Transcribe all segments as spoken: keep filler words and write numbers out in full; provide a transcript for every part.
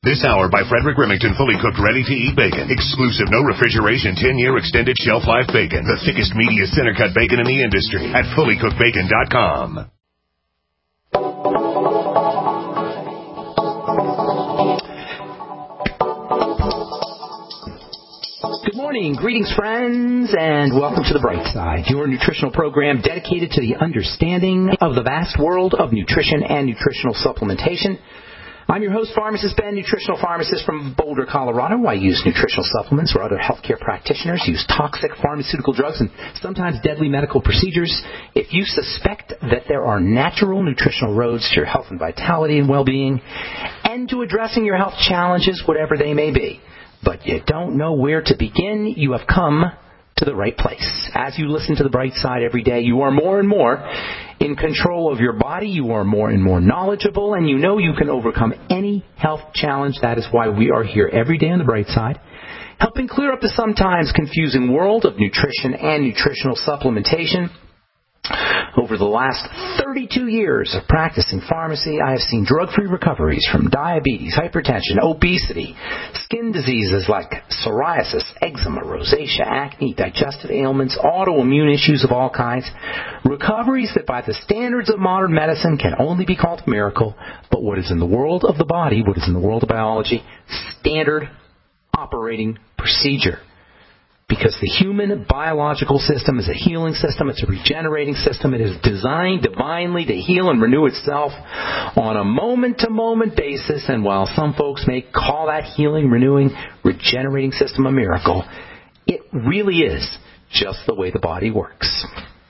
This hour by Frederick Remington, fully cooked, ready-to-eat bacon. Exclusive, no refrigeration, ten-year extended shelf life bacon. The thickest, meatiest, center-cut bacon in the industry at fully cooked bacon dot com. Good morning, greetings friends, and welcome to The Bright Side, your nutritional program dedicated to the understanding of the vast world of nutrition and nutritional supplementation. I'm your host, Pharmacist Ben, nutritional pharmacist from Boulder, Colorado. I use nutritional supplements where other healthcare practitioners use toxic pharmaceutical drugs and sometimes deadly medical procedures. If you suspect that there are natural nutritional roads to your health and vitality and well-being and to addressing your health challenges, whatever they may be, but you don't know where to begin, you have come to the right place. As you listen to The Bright Side every day, you are more and more in control of your body, you are more and more knowledgeable, and you know you can overcome any health challenge. That is why we are here every day on The Bright Side, helping clear up the sometimes confusing world of nutrition and nutritional supplementation. Over the last thirty-two years of practicing pharmacy, I have seen drug-free recoveries from diabetes, hypertension, obesity, skin diseases like psoriasis, eczema, rosacea, acne, digestive ailments, autoimmune issues of all kinds. Recoveries that by the standards of modern medicine can only be called a miracle, but what is in the world of the body, what is in the world of biology, standard operating procedure. Because the human biological system is a healing system. It's a regenerating system. It is designed divinely to heal and renew itself on a moment-to-moment basis. And while some folks may call that healing, renewing, regenerating system a miracle, it really is just the way the body works.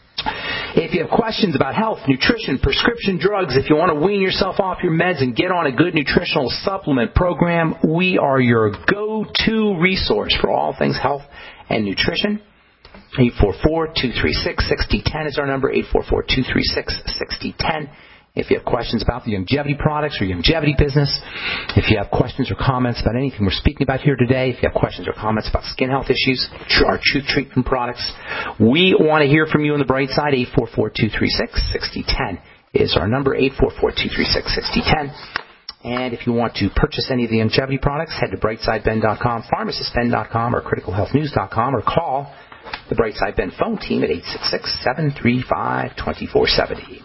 If you have questions about health, nutrition, prescription drugs, if you want to wean yourself off your meds and get on a good nutritional supplement program, we are your go-to resource for all things health and nutrition. eight four four, two three six, six zero one zero is our number, eight four four, two three six, six zero one zero. If you have questions about the longevity products or longevity business, if you have questions or comments about anything we're speaking about here today, if you have questions or comments about skin health issues, our Truth Treatment products, we want to hear from you on the bright side. eight four four, two three six, six zero one zero is our number, eight four four, two three six, six zero one zero. And if you want to purchase any of the longevity products, head to bright side ben dot com, pharmacist ben dot com, or critical health news dot com, or call the Brightside Ben phone team at eight six six, seven three five, two four seven zero.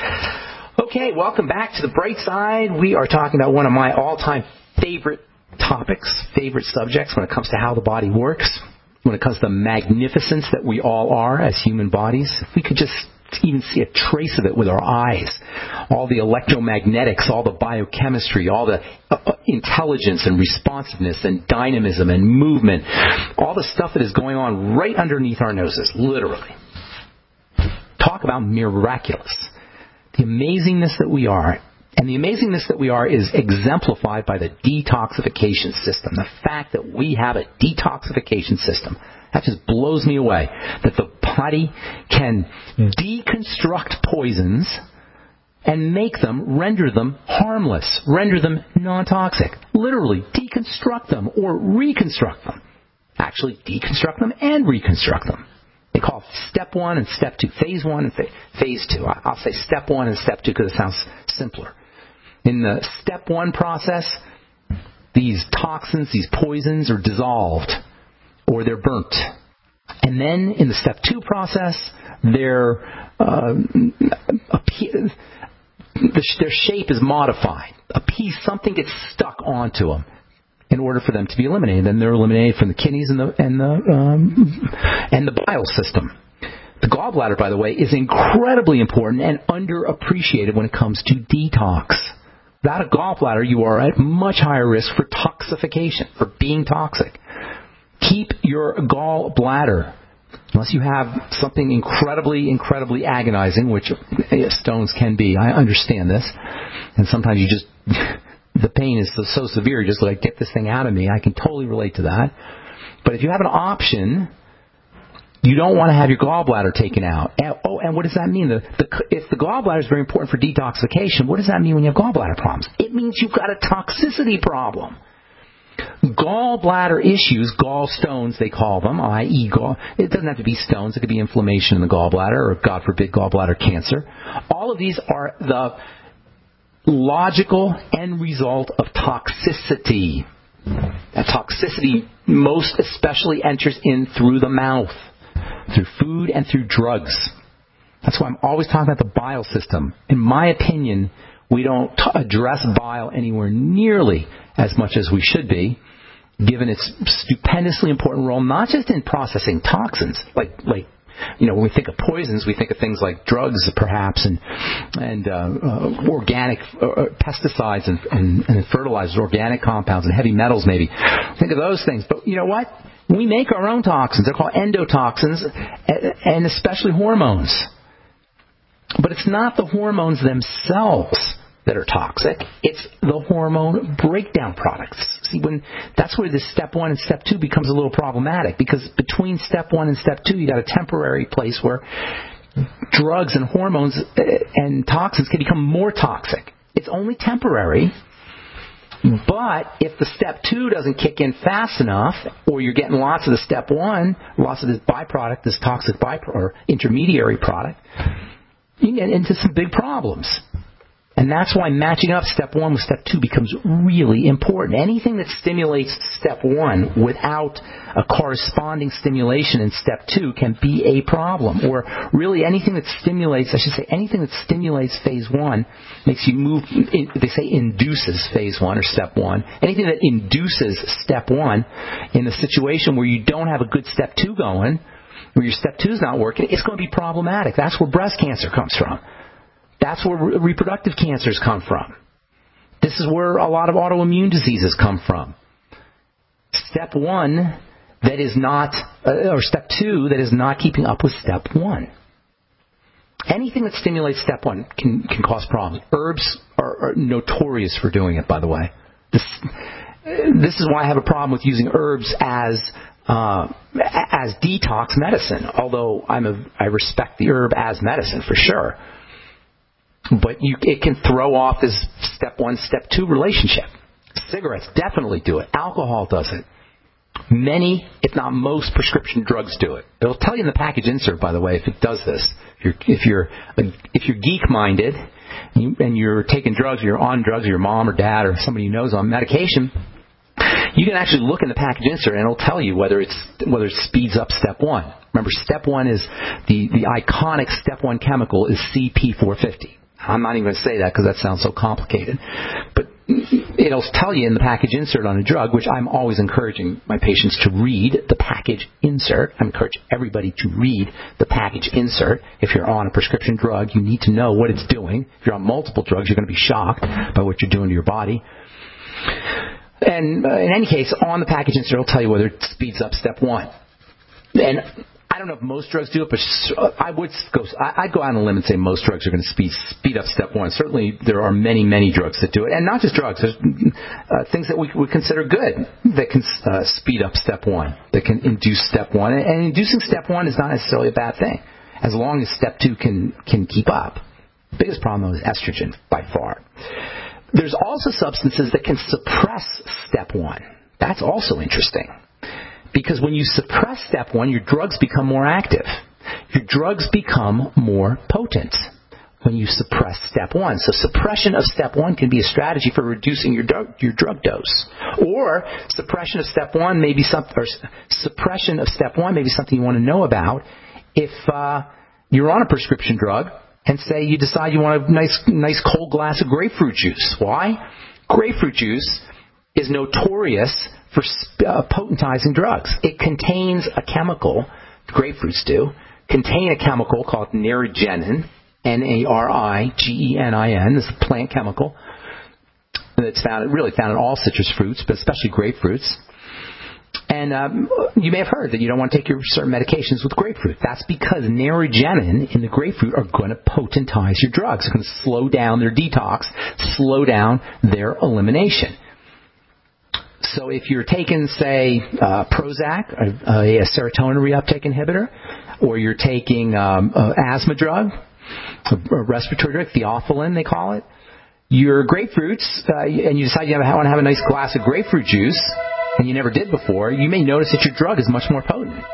Okay, welcome back to The Bright Side. We are talking about one of my all-time favorite topics, favorite subjects when it comes to how the body works, when it comes to the magnificence that we all are as human bodies. If we could just even see a trace of it with our eyes, all the electromagnetics, all the biochemistry, all the uh, intelligence and responsiveness and dynamism and movement, all the stuff that is going on right underneath our noses, literally. Talk about miraculous. The amazingness that we are, and the amazingness that we are is exemplified by the detoxification system. The fact that we have a detoxification system, that just blows me away. That the body can deconstruct poisons and make them, render them harmless, render them non-toxic. Literally, deconstruct them or reconstruct them. Actually, deconstruct them and reconstruct them. They call it step one and step two, phase one and phase two. I'll say step one and step two because it sounds simpler. In the step one process, these toxins, these poisons are dissolved or they're burnt. And then in the step two process, they're, uh, their shape is modified. A piece, something gets stuck onto them in order for them to be eliminated. Then they're eliminated from the kidneys and the and the um, and the bile system. The gallbladder, by the way, is incredibly important and underappreciated when it comes to detox. Without a gallbladder, you are at much higher risk for toxification, for being toxic. Keep your gallbladder, unless you have something incredibly, incredibly agonizing, which stones can be. I understand this, and sometimes you just the pain is so, so severe, you're just like, get this thing out of me. I can totally relate to that. But if you have an option, you don't want to have your gallbladder taken out. And, oh, and what does that mean? The, the, if the gallbladder is very important for detoxification, what does that mean when you have gallbladder problems? It means you've got a toxicity problem. Gallbladder issues, gallstones they call them, that is gall, it doesn't have to be stones, it could be inflammation in the gallbladder or, God forbid, gallbladder cancer. All of these are the logical end result of toxicity. That toxicity most especially enters in through the mouth, through food and through drugs. That's why I'm always talking about the bile system. In my opinion, we don't t- address bile anywhere nearly as much as we should be, given its stupendously important role, not just in processing toxins, like like you know, when we think of poisons, we think of things like drugs, perhaps, and and uh, uh, organic uh, pesticides and, and, and fertilizers, organic compounds, and heavy metals, maybe. Think of those things. But you know what? We make our own toxins. They're called endotoxins, and especially hormones. But it's not the hormones themselves that are toxic. It's the hormone breakdown products. See, when that's where this step one and step two becomes a little problematic, because between step one and step two, you got a temporary place where drugs and hormones and toxins can become more toxic. It's only temporary. But if the step two doesn't kick in fast enough, or you're getting lots of the step one, lots of this byproduct, this toxic byproduct or intermediary product, you can get into some big problems. And that's why matching up step one with step two becomes really important. Anything that stimulates step one without a corresponding stimulation in step two can be a problem. Or really anything that stimulates, I should say, anything that stimulates phase one makes you move, in, they say induces phase one or step one. Anything that induces step one in a situation where you don't have a good step two going, where your step two is not working, it's going to be problematic. That's where breast cancer comes from. That's where re- reproductive cancers come from. This is where a lot of autoimmune diseases come from. Step one that is not, uh, or step two that is not keeping up with step one. Anything that stimulates step one can, can cause problems. Herbs are, are notorious for doing it, by the way. This, this is why I have a problem with using herbs as uh, as detox medicine. Although I'm a, I respect the herb as medicine for sure. But you, it can throw off this step one, step two relationship. Cigarettes definitely do it. Alcohol does it. Many, if not most, prescription drugs do it. It'll tell you in the package insert, by the way, if it does this. If you're if you're if you're geek-minded and you're taking drugs, or you're on drugs, or your mom or dad or somebody you know is on medication, you can actually look in the package insert and it'll tell you whether it's whether it speeds up step one. Remember, step one is the the iconic step one chemical is C P four fifty. I'm not even going to say that because that sounds so complicated. But it'll tell you in the package insert on a drug, which I'm always encouraging my patients to read the package insert. I encourage everybody to read the package insert. If you're on a prescription drug, you need to know what it's doing. If you're on multiple drugs, you're going to be shocked by what you're doing to your body. And uh, in any case, on the package insert, it'll tell you whether it speeds up step one. And I don't know if most drugs do it, but I would go. I'd go out on a limb and say most drugs are going to speed speed up step one. Certainly, there are many, many drugs that do it, and not just drugs. There's uh, things that we would consider good that can uh, speed up step one, that can induce step one. And, and inducing step one is not necessarily a bad thing, as long as step two can can keep up. The biggest problem though is estrogen by far. There's also substances that can suppress step one. That's also interesting. Because when you suppress step one, your drugs become more active. Your drugs become more potent when you suppress step one. So suppression of step one can be a strategy for reducing your drug, your drug dose. Or suppression of step one may be some, or suppression of step one may be something you want to know about if uh, you're on a prescription drug and say you decide you want a nice, nice cold glass of grapefruit juice. Why? Grapefruit juice is notorious for uh, potentizing drugs. It contains a chemical, grapefruits do, contain a chemical called narigenin, N A R I G E N I N. This is a plant chemical that's found, really found in all citrus fruits, but especially grapefruits. And um, you may have heard that you don't want to take your certain medications with grapefruit. That's because narigenin in the grapefruit are going to potentize your drugs. They're going to slow down their detox, slow down their elimination. So if you're taking, say, uh, Prozac, a, a serotonin reuptake inhibitor, or you're taking um, an asthma drug, a, a respiratory drug, theophylline they call it, your grapefruits, uh, and you decide you want to have a nice glass of grapefruit juice, and you never did before, you may notice that your drug is much more potent. This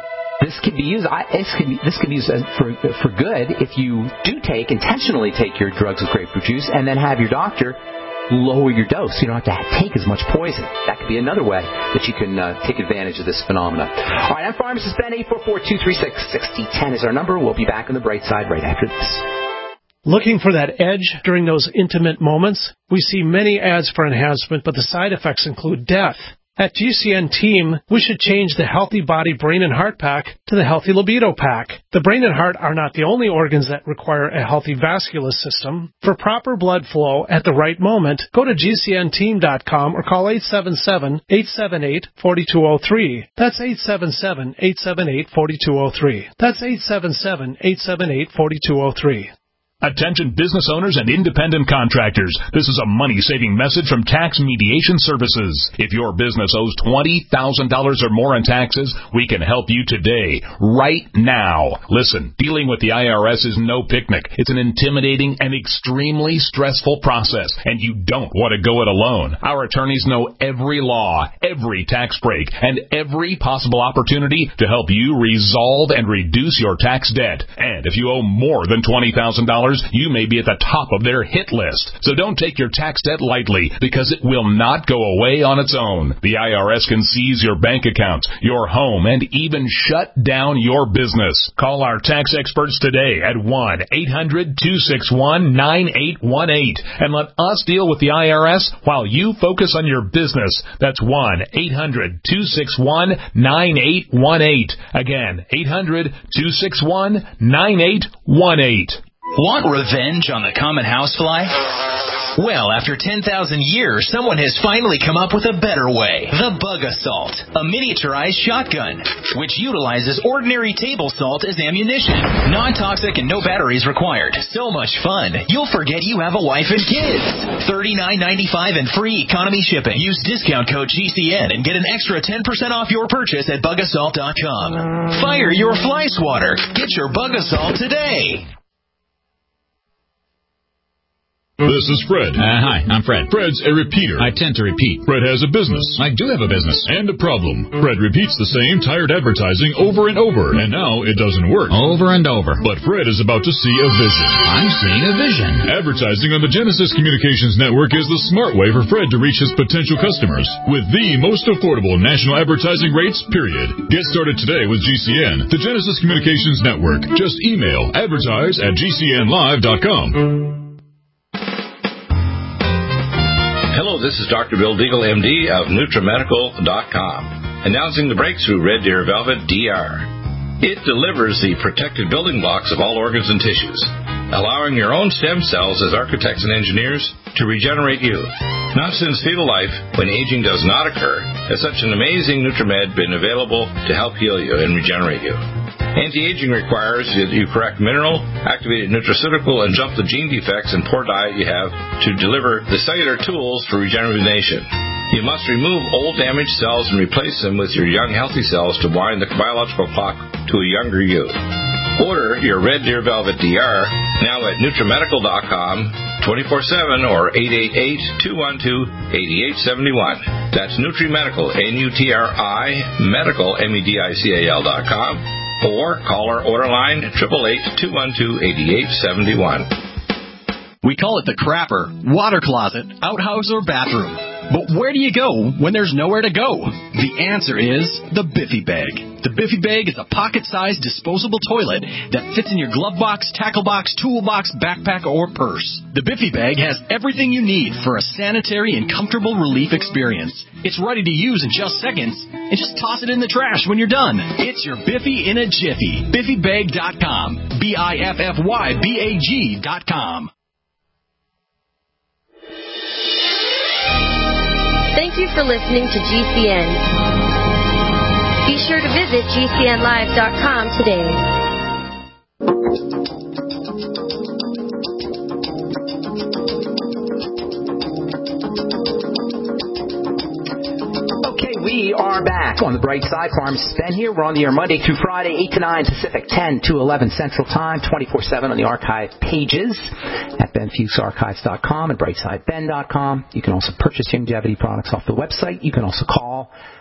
this could be used. I, this could be, this could be used for for good if you do take intentionally take your drugs with grapefruit juice and then have your doctor lower your dose. You don't have to take as much poison. That could be another way that you can uh, take advantage of this phenomenon. All right, I'm Pharmacist Ben. eight four four, two three six, six zero one zero is our number. We'll be back on the bright side right after this. Looking for that edge during those intimate moments? We see many ads for enhancement, but the side effects include death. At G C N Team, we should change the Healthy Body Brain and Heart Pack to the Healthy Libido Pack. The brain and heart are not the only organs that require a healthy vascular system. For proper blood flow at the right moment, go to G C N team dot com or call eight seven seven, eight seven eight, four two zero three. That's eight seven seven, eight seven eight, four two zero three. That's eight seven seven, eight seven eight, four two zero three. Attention business owners and independent contractors. This is a money-saving message from Tax Mediation Services. If your business owes twenty thousand dollars or more in taxes, we can help you today, right now. Listen, dealing with the I R S is no picnic. It's an intimidating and extremely stressful process, and you don't want to go it alone. Our attorneys know every law, every tax break, and every possible opportunity to help you resolve and reduce your tax debt. And if you owe more than twenty thousand dollars, you may be at the top of their hit list. So don't take your tax debt lightly, because it will not go away on its own. The I R S can seize your bank accounts, your home, and even shut down your business. Call our tax experts today at one eight hundred, two six one, nine eight one eight and let us deal with the I R S while you focus on your business. That's one eight hundred, two six one, nine eight one eight. Again, eight hundred, two six one, nine eight one eight. Want revenge on the common housefly? Well, after ten thousand years, someone has finally come up with a better way. The Bug Assault, a miniaturized shotgun, which utilizes ordinary table salt as ammunition. Non-toxic and no batteries required. So much fun, you'll forget you have a wife and kids. thirty-nine ninety-five and free economy shipping. Use discount code G C N and get an extra ten percent off your purchase at bug assault dot com. Fire your fly swatter. Get your Bug Assault today. This is Fred. Uh, hi, I'm Fred. Fred's a repeater. I tend to repeat. Fred has a business. I do have a business. And a problem. Fred repeats the same tired advertising over and over, and now it doesn't work. Over and over. But Fred is about to see a vision. I'm seeing a vision. Advertising on the Genesis Communications Network is the smart way for Fred to reach his potential customers with the most affordable national advertising rates, period. Get started today with G C N, the Genesis Communications Network. Just email advertise at g c n live dot com. Hello, this is Doctor Bill Deagle, M D of NutriMedical dot com, announcing the breakthrough Red Deer Velvet D R. It delivers the protected building blocks of all organs and tissues, allowing your own stem cells as architects and engineers to regenerate you. Not since fetal life, when aging does not occur, has such an amazing NutriMed been available to help heal you and regenerate you. Anti-aging requires that you correct mineral, activated nutraceutical, and jump the gene defects and poor diet you have to deliver the cellular tools for regeneration. You must remove old damaged cells and replace them with your young healthy cells to wind the biological clock to a younger you. Order your Red Deer Velvet D R now at NutriMedical dot com, twenty-four seven or eight eight eight, two one two, eight eight seven one. That's NutriMedical, N U T R I, Medical, M E D I C A L dot com. Or call our order line, eight eight eight, two one two, eight eight seven one. We call it the crapper, water closet, outhouse, or bathroom. But where do you go when there's nowhere to go? The answer is the Biffy Bag. The Biffy Bag is a pocket-sized disposable toilet that fits in your glove box, tackle box, toolbox, backpack, or purse. The Biffy Bag has everything you need for a sanitary and comfortable relief experience. It's ready to use in just seconds, and just toss it in the trash when you're done. It's your Biffy in a jiffy. Biffy Bag dot com. B I F F Y B A G dot com. Thank you for listening to G C N. Be sure to visit G C N live dot com today. Okay, we are back on the bright side. Pharmacist Ben here. We're on the air Monday through Friday, eight to nine Pacific, ten to eleven Central Time, twenty-four seven on the archive pages at ben fuchs archives dot com and bright side ben dot com. You can also purchase longevity products off the website. You can also call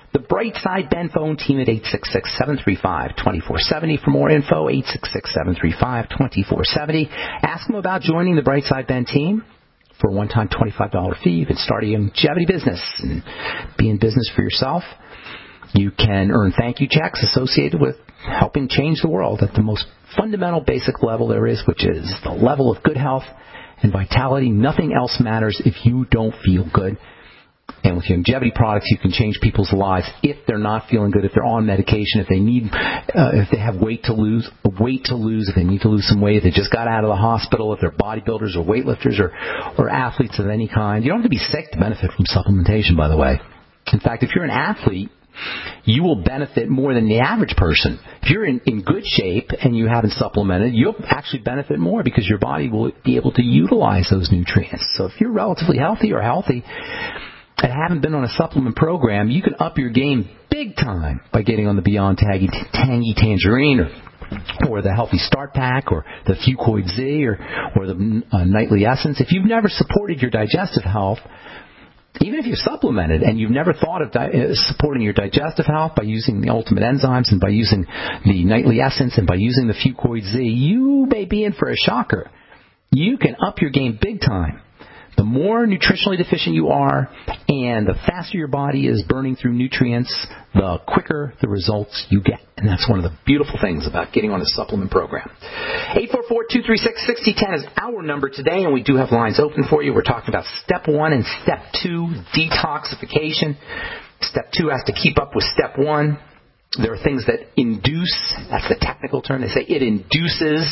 The Brightside Ben phone team at eight six six, seven three five, two four seven zero. For more info, eight six six, seven three five, two four seven zero. Ask them about joining the Brightside Ben team. For a one-time twenty-five dollars fee, you can start a longevity business and be in business for yourself. You can earn thank you checks associated with helping change the world at the most fundamental basic level there is, which is the level of good health and vitality. Nothing else matters if you don't feel good. And with longevity products, you can change people's lives if they're not feeling good, if they're on medication, if they need, uh, if they have weight to lose, weight to lose, if they need to lose some weight, if they just got out of the hospital, if they're bodybuilders or weightlifters or, or athletes of any kind. You don't have to be sick to benefit from supplementation, by the way. In fact, if you're an athlete, you will benefit more than the average person. If you're in, in good shape and you haven't supplemented, you'll actually benefit more because your body will be able to utilize those nutrients. So if you're relatively healthy or healthy and haven't been on a supplement program, you can up your game big time by getting on the Beyond Tangy, Tangy Tangerine or or the Healthy Start Pack or the Fucoid Z or, or the uh, Nightly Essence. If you've never supported your digestive health, even if you're supplemented and you've never thought of di- uh, supporting your digestive health by using the Ultimate Enzymes and by using the Nightly Essence and by using the Fucoid Z, you may be in for a shocker. You can up your game big time. The more nutritionally deficient you are and the faster your body is burning through nutrients, the quicker the results you get. And that's one of the beautiful things about getting on a supplement program. eight four four, two three six, six zero one zero is our number today, and we do have lines open for you. We're talking about step one and step two, detoxification. Step two has to keep up with step one. There are things that induce, that's the technical term, they say it induces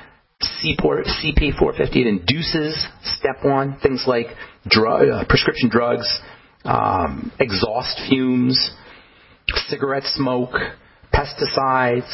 C P four fifty. It induces step one, things like drug, uh, prescription drugs, um, exhaust fumes, cigarette smoke, pesticides,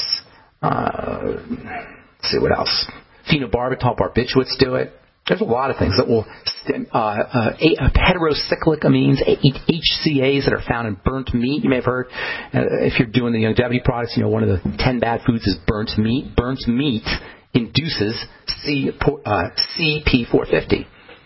uh, let's see what else, phenobarbital, barbiturates do it. There's a lot of things that will, stim, uh, uh, heterocyclic amines, H C As that are found in burnt meat. You may have heard, uh, if you're doing the longevity products, you know, one of the ten bad foods is burnt meat. Burnt meat induces C, uh, C P four fifty.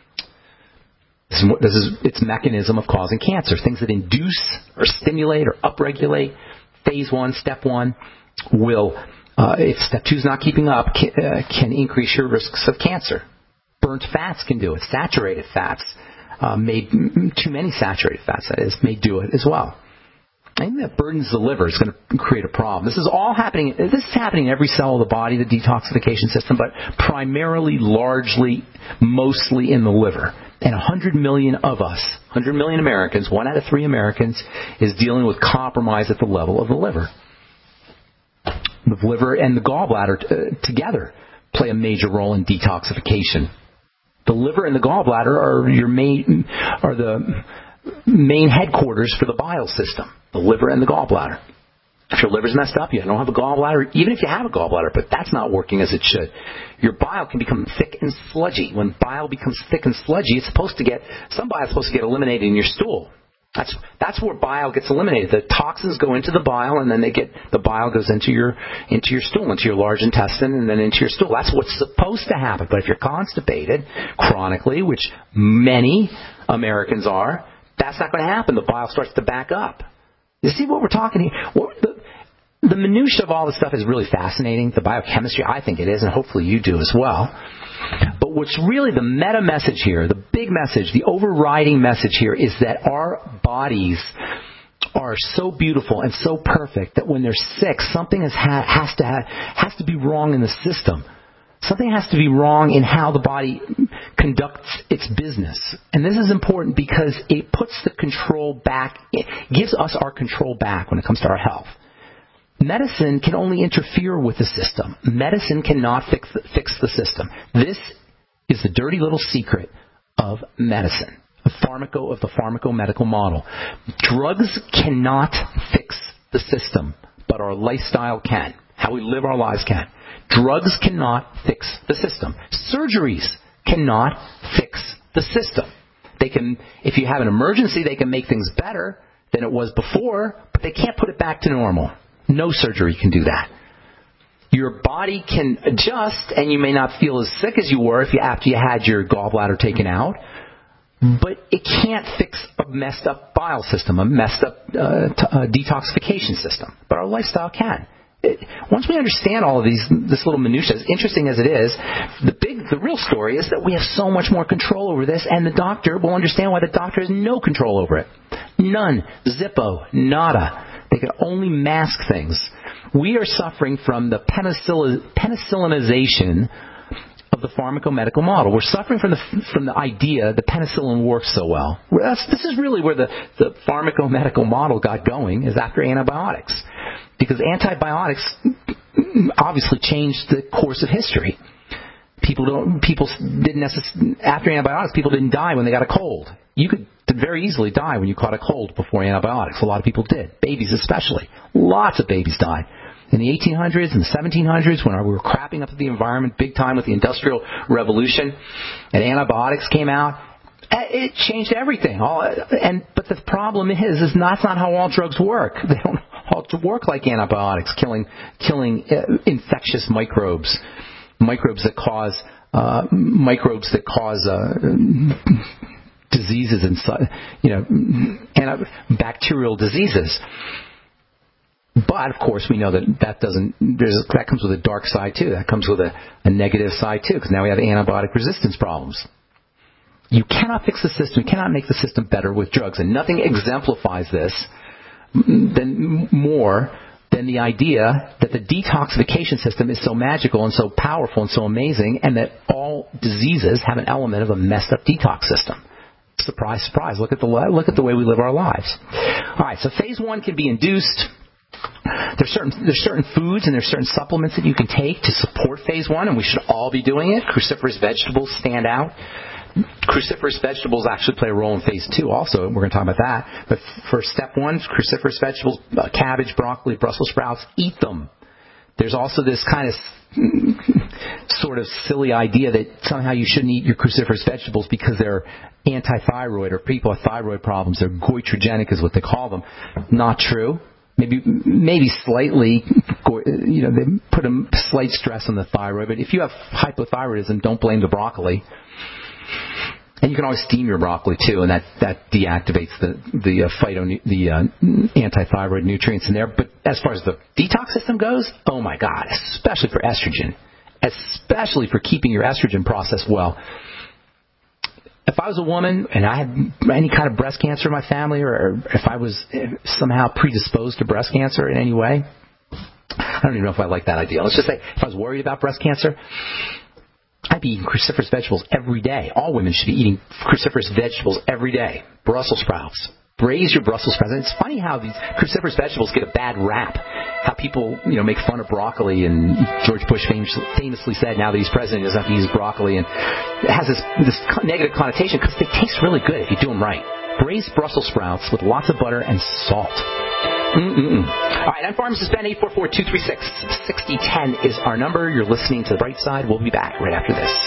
This is, this is its mechanism of causing cancer. Things that induce or stimulate or upregulate phase one, step one, will, uh, if step two is not keeping up, can, uh, can increase your risks of cancer. Burnt fats can do it. Saturated fats, uh, may, too many saturated fats, that is, may do it as well. Anything that burdens the liver is going to create a problem. This is all happening, this is happening in every cell of the body, the detoxification system, but primarily, largely, mostly in the liver. And one hundred million of us, one hundred million Americans, one out of three Americans, is dealing with compromise at the level of the liver. The liver and the gallbladder uh, together play a major role in detoxification. The liver and the gallbladder are your main, are the main headquarters for the bile system. The liver and the gallbladder. If your liver's messed up, you don't have a gallbladder, even if you have a gallbladder, but that's not working as it should, your bile can become thick and sludgy. When bile becomes thick and sludgy, it's supposed to get, some bile is supposed to get eliminated in your stool. That's that's where bile gets eliminated. The toxins go into the bile, and then they get the bile goes into your into your stool, into your large intestine, and then into your stool. That's what's supposed to happen. But if you're constipated chronically, which many Americans are, that's not going to happen. The bile starts to back up. You see what we're talking here? What, the, the minutia of all this stuff is really fascinating. The biochemistry, I think it is, and hopefully you do as well. But what's really the meta message here, the big message, the overriding message here is that our bodies are so beautiful and so perfect that when they're sick, something has, ha- has to ha- has to be wrong in the system. Something has to be wrong in how the body conducts its business. And this is important because it puts the control back, it gives us our control back when it comes to our health. Medicine can only interfere with the system. Medicine cannot fix the, fix the system. This is the dirty little secret of medicine, of pharmaco, of the pharmaco-medical model. Drugs cannot fix the system, but our lifestyle can. How we live our lives can. Drugs cannot fix the system. Surgeries cannot fix the system. They can, if you have an emergency, they can make things better than it was before, but they can't put it back to normal. No surgery can do that. Your body can adjust, and you may not feel as sick as you were if you, after you had your gallbladder taken out. but it can't fix a messed up bile system, a messed up uh, t- uh, detoxification system. But our lifestyle can. It, once we understand all of these, this little minutia, as interesting as it is, the big, the real story is that we have so much more control over this, and the doctor will understand why the doctor has no control over it. None. Zippo. Nada. They can only mask things. We are suffering from the penicillin, penicillinization of the pharmacomedical model. We're suffering from the from the idea that penicillin works so well. That's, this is really where the, the pharmacomedical model got going, is after antibiotics. Because antibiotics obviously changed the course of history. People don't. People didn't necessarily, after antibiotics, people didn't die when they got a cold. You could very easily die when you caught a cold before antibiotics. A lot of people did. Babies especially. Lots of babies died. In the eighteen hundreds and the seventeen hundreds, when we were crapping up the environment big time with the Industrial Revolution, and antibiotics came out, it changed everything. All, and but the problem is, is that's not how all drugs work. They don't all work like antibiotics, killing killing infectious microbes, microbes that cause uh, microbes that cause uh, diseases and you know, bacterial diseases. But, of course, we know that that doesn't, there's, that comes with a dark side, too. That comes with a, a negative side, too, because now we have antibiotic resistance problems. You cannot fix the system. You cannot make the system better with drugs. And nothing exemplifies this than, more than the idea that the detoxification system is so magical and so powerful and so amazing, and that all diseases have an element of a messed up detox system. Surprise, surprise. Look at the, look at the way we live our lives. All right, so phase one can be induced. There's certain there's certain foods and there's certain supplements that you can take to support phase one, and we should all be doing it. Cruciferous vegetables stand out. Cruciferous vegetables actually play a role in phase two also. We're going to talk about that. But for step one, cruciferous vegetables, uh, cabbage, broccoli, Brussels sprouts, eat them. There's also this kind of sort of silly idea that somehow you shouldn't eat your cruciferous vegetables because they're anti-thyroid, or people with thyroid problems. They're goitrogenic is what they call them. Not true. Maybe, maybe slightly, you know, they put a slight stress on the thyroid. But if you have hypothyroidism, don't blame the broccoli. And you can always steam your broccoli too, and that, that deactivates the the uh, phyto the uh, anti-thyroid nutrients in there. But as far as the detox system goes, oh my God, especially for estrogen, especially for keeping your estrogen process well. If I was a woman and I had any kind of breast cancer in my family, or if I was somehow predisposed to breast cancer in any way, I don't even know if I like that idea. Let's just say if I was worried about breast cancer, I'd be eating cruciferous vegetables every day. All women should be eating cruciferous vegetables every day. Brussels sprouts. Braise your Brussels sprouts. And it's funny how these cruciferous vegetables get a bad rap. How people, you know, make fun of broccoli, and George Bush famously said now that he's president he doesn't have to use broccoli, and it has this, this negative connotation because they taste really good if you do them right. Braised Brussels sprouts with lots of butter and salt. Mm-mm-mm. All right, I'm Pharmacist Ben. Eight four four, two three six, six zero one zero is our number. You're listening to The Bright Side. We'll be back right after this.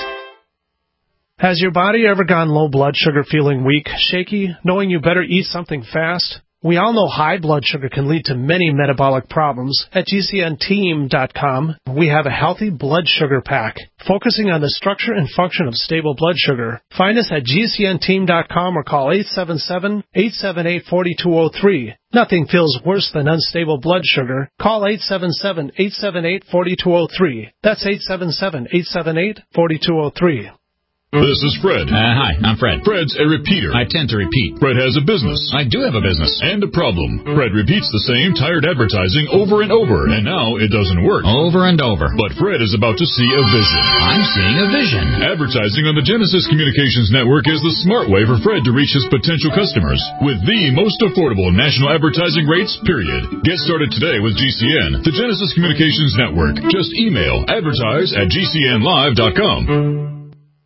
Has your body ever gone low blood sugar, feeling weak, shaky, knowing you better eat something fast? We all know high blood sugar can lead to many metabolic problems. At G C N team dot com, we have a healthy blood sugar pack, focusing on the structure and function of stable blood sugar. Find us at G C N team dot com or call eight seven seven, eight seven eight, four two zero three. Nothing feels worse than unstable blood sugar. Call eight seven seven, eight seven eight, four two zero three. That's eight seven seven, eight seven eight, four two zero three. This is Fred. Uh, hi, I'm Fred. Fred's a repeater. I tend to repeat. Fred has a business. I do have a business. And a problem. Fred repeats the same tired advertising over and over, and now it doesn't work. Over and over. But Fred is about to see a vision. I'm seeing a vision. Advertising on the Genesis Communications Network is the smart way for Fred to reach his potential customers with the most affordable national advertising rates, period. Get started today with G C N, the Genesis Communications Network. Just email advertise at G C N live dot com.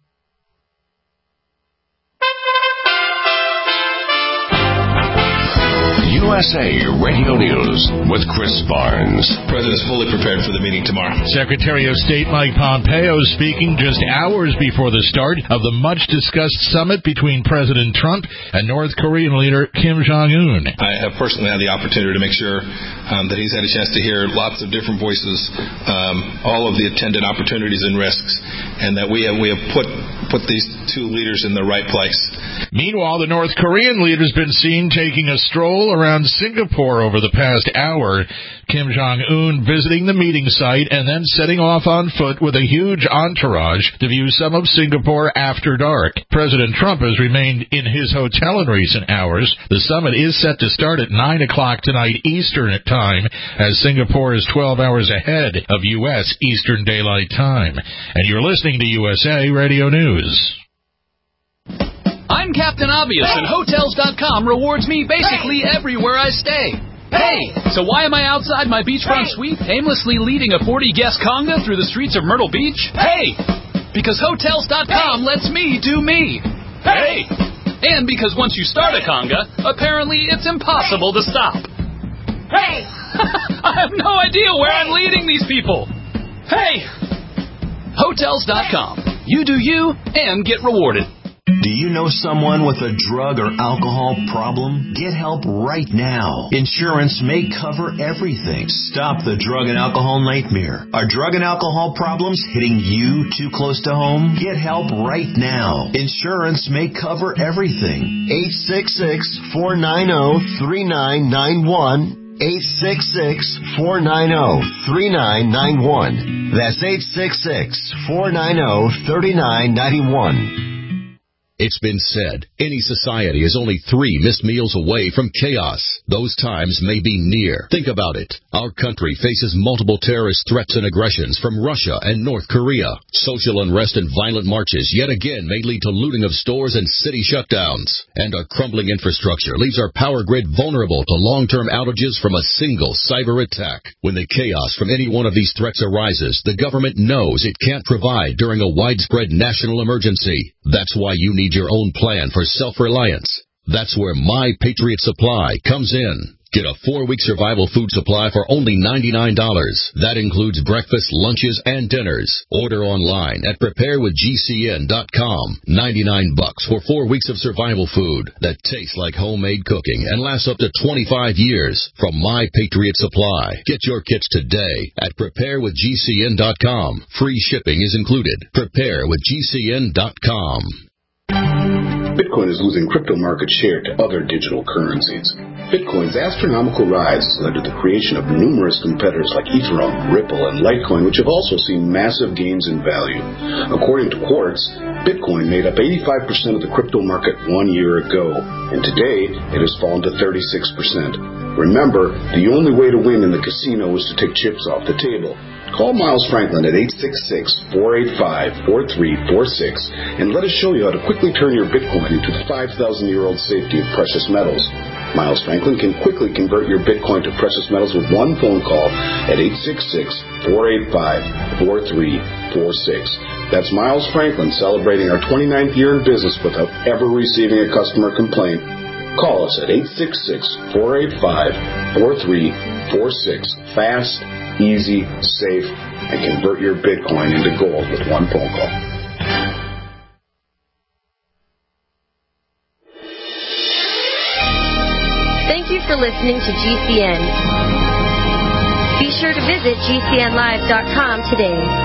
U S A Radio News with Chris Barnes. The President's fully prepared for the meeting tomorrow. Secretary of State Mike Pompeo speaking just hours before the start of the much-discussed summit between President Trump and North Korean leader Kim Jong-un. I have personally had the opportunity to make sure um, that he's had a chance to hear lots of different voices, um, all of the attendant opportunities and risks. and that we have we have put put these two leaders in the right place. Meanwhile, the North Korean leader's been seen taking a stroll around Singapore over the past hour. Kim Jong-un visiting the meeting site and then setting off on foot with a huge entourage to view some of Singapore after dark. President Trump has remained in his hotel in recent hours. The summit is set to start at nine o'clock tonight Eastern time, as Singapore is twelve hours ahead of U S Eastern Daylight Time. And you're listening to U S A Radio News. I'm Captain Obvious, and Hotels dot com rewards me basically everywhere I stay. Hey! So why am I outside my beachfront suite aimlessly leading a forty-guest conga through the streets of Myrtle Beach? Hey! Because Hotels dot com lets me do me. Hey! And because once you start a conga, apparently it's impossible to stop. Hey! I have no idea where I'm leading these people. Hey! Hotels dot com. You do you and get rewarded. Do you know someone with a drug or alcohol problem? Get help right now. Insurance may cover everything. Stop the drug and alcohol nightmare. Are drug and alcohol problems hitting you too close to home? Get help right now. Insurance may cover everything. eight six six, four nine zero, three nine nine one. eight six six, four nine zero, three nine nine one. That's eight six six, four nine zero, three nine nine one. It's been said, any society is only three missed meals away from chaos. Those times may be near. Think about it. Our country faces multiple terrorist threats and aggressions from Russia and North Korea. Social unrest and violent marches yet again may lead to looting of stores and city shutdowns. And our crumbling infrastructure leaves our power grid vulnerable to long-term outages from a single cyber attack. When the chaos from any one of these threats arises, the government knows it can't provide during a widespread national emergency. That's why you need your own plan for self-reliance. That's where My Patriot Supply comes in. Get a four-week survival food supply for only ninety-nine dollars. That includes breakfast, lunches, and dinners. Order online at prepare with G C N dot com. ninety-nine bucks for four weeks of survival food that tastes like homemade cooking and lasts up to twenty-five years from My Patriot Supply. Get your kits today at prepare with G C N dot com. Free shipping is included. prepare with G C N dot com. Bitcoin is losing crypto market share to other digital currencies. Bitcoin's astronomical rise has led to the creation of numerous competitors like Ethereum, Ripple, and Litecoin, which have also seen massive gains in value. According to Quartz, Bitcoin made up eighty-five percent of the crypto market one year ago, and today it has fallen to thirty-six percent. Remember, the only way to win in the casino is to take chips off the table. Call Miles Franklin at eight six six, four eight five, four three four six and let us show you how to quickly turn your Bitcoin into the five thousand year old safety of precious metals. Miles Franklin can quickly convert your Bitcoin to precious metals with one phone call at eight six six, four eight five, four three four six. That's Miles Franklin celebrating our twenty-ninth year in business without ever receiving a customer complaint. Call us at eight six six, four eight five, four three four six. Fast, easy, safe, and convert your Bitcoin into gold with one phone call. Thank you for listening to G C N. Be sure to visit G C N live dot com today.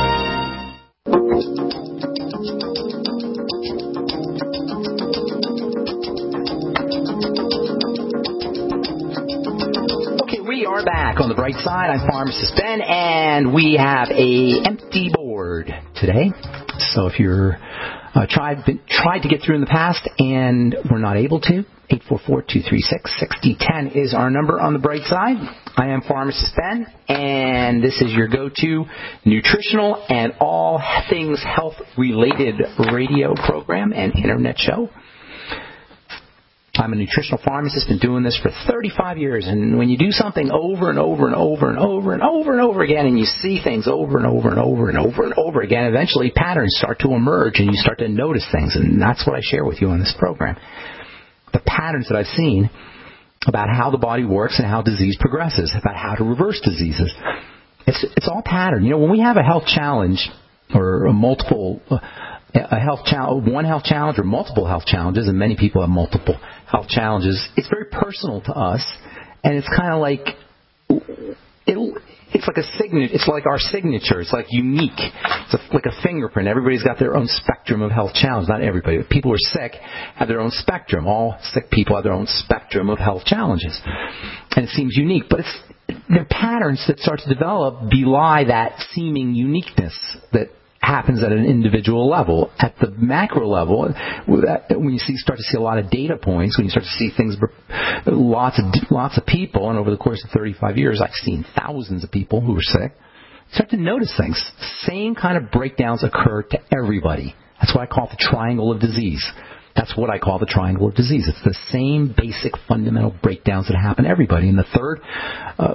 We are back on the bright side. I'm Pharmacist Ben, and we have a empty board today. So if you're uh, tried been, tried to get through in the past and were not able to, eight four four, two three six, six zero one zero is our number on the bright side. I am Pharmacist Ben, and this is your go-to nutritional and all things health-related radio program and internet show. I'm a nutritional pharmacist, been doing this for thirty-five years, and when you do something over and over and over and over and over and over again, and you see things over and over and over and over and over again, eventually patterns start to emerge, and you start to notice things, and that's what I share with you on this program. The patterns that I've seen about how the body works and how disease progresses, about how to reverse diseases. It's, it's all pattern. You know, when we have a health challenge or a multiple... Uh, a health challenge, one health challenge or multiple health challenges, and many people have multiple health challenges, it's very personal to us, and it's kind of like, it'll, it's like a signature. It's like our signature. It's like unique. It's a, like a fingerprint. Everybody's got their own spectrum of health challenge. Not everybody, but people who are sick have their own spectrum. All sick people have their own spectrum of health challenges, and it seems unique. But it's the patterns that start to develop belie that seeming uniqueness that happens at an individual level. At the macro level, when you see, start to see a lot of data points, when you start to see things, lots of lots of people, and over the course of thirty-five years, I've seen thousands of people who are sick, start to notice things. Same kind of breakdowns occur to everybody. That's what I call the triangle of disease. That's what I call the triangle of disease. It's the same basic fundamental breakdowns that happen to everybody. And the third, uh,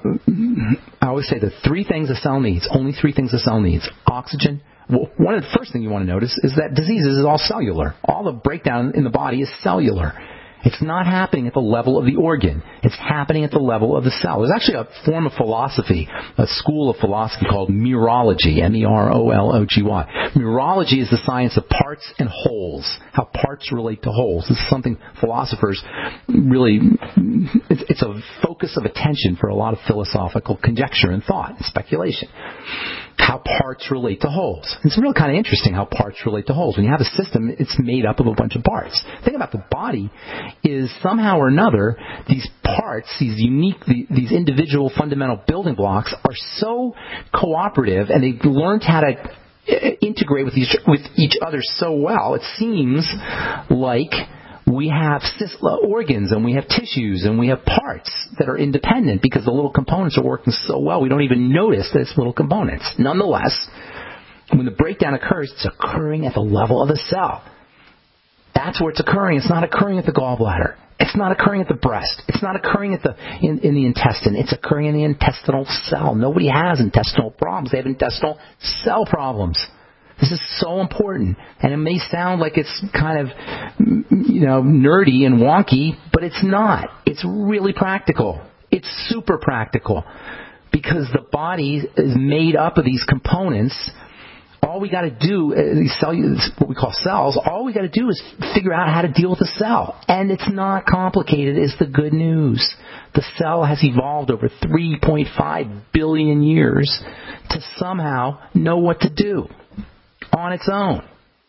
I always say the three things a cell needs, only three things a cell needs: oxygen. Well, one of the first things you want to notice is that diseases is all cellular. All the breakdown in the body is cellular. It's not happening at the level of the organ. It's happening at the level of the cell. There's actually a form of philosophy, a school of philosophy called Murology, M E R O L O G Y. Murology is the science of parts and wholes, how parts relate to wholes. This is something philosophers really, it's, it's a focus of attention for a lot of philosophical conjecture and thought and speculation. How parts relate to wholes. It's really kind of interesting how parts relate to wholes. When you have a system, it's made up of a bunch of parts. The thing about the body is somehow or another, these parts, these unique, these individual fundamental building blocks are so cooperative, and they've learned how to integrate with each, with each other so well. It seems like we have organs and we have tissues and we have parts that are independent because the little components are working so well we don't even notice that it's little components. Nonetheless, when the breakdown occurs, it's occurring at the level of the cell. That's where it's occurring. It's not occurring at the gallbladder. It's not occurring at the breast. It's not occurring at the in, in the intestine. It's occurring in the intestinal cell. Nobody has intestinal problems. They have intestinal cell problems. This is so important, and it may sound like it's kind of, you know, nerdy and wonky, but it's not. It's really practical. It's super practical, because the body is made up of these components. All we got to do, these cell, what we call cells, all we got to do is figure out how to deal with the cell, and it's not complicated. Is the good news. The cell has evolved over three point five billion years to somehow know what to do on its own.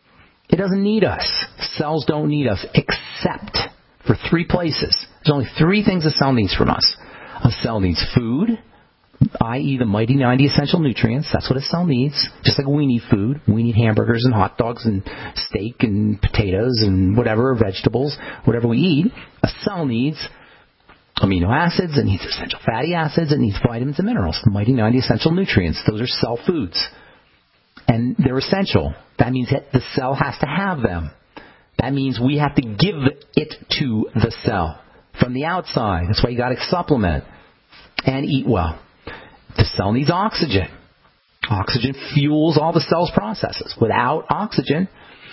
It doesn't need us. Cells don't need us except for three places. There's only three things a cell needs from us. A cell needs food, that is the mighty ninety essential nutrients. That's what a cell needs. Just like we need food. We need hamburgers and hot dogs and steak and potatoes and whatever, vegetables, whatever we eat. A cell needs amino acids. It needs essential fatty acids. It needs vitamins and minerals. The mighty ninety essential nutrients. Those are cell foods. And they're essential. That means that the cell has to have them. That means we have to give it to the cell from the outside. That's why you got to supplement and eat well. The cell needs oxygen. Oxygen fuels all the cell's processes. Without oxygen,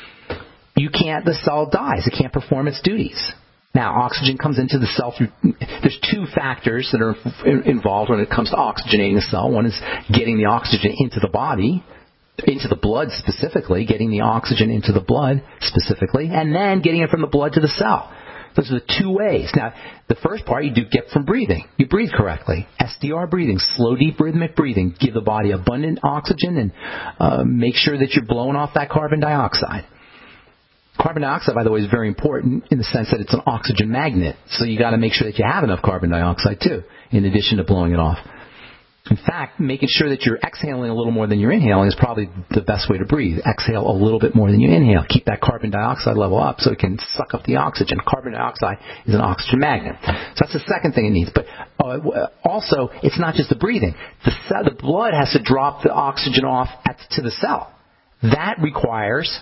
you can't. The cell dies. It can't perform its duties. Now, oxygen comes into the cell through. There's two factors that are involved when it comes to oxygenating a cell. One is getting the oxygen into the body, into the blood specifically, getting the oxygen into the blood specifically, and then getting it from the blood to the cell. Those are the two ways. Now, the first part you do get from breathing. You breathe correctly. S D R breathing, slow, deep, rhythmic breathing. Give the body abundant oxygen and uh, make sure that you're blowing off that carbon dioxide. Carbon dioxide, by the way, is very important in the sense that it's an oxygen magnet. So you got to make sure that you have enough carbon dioxide too, in addition to blowing it off. In fact, making sure that you're exhaling a little more than you're inhaling is probably the best way to breathe. Exhale a little bit more than you inhale. Keep that carbon dioxide level up so it can suck up the oxygen. Carbon dioxide is an oxygen magnet. So that's the second thing it needs. But uh, also, it's not just the breathing. The, cell, the blood has to drop the oxygen off at, to the cell. That requires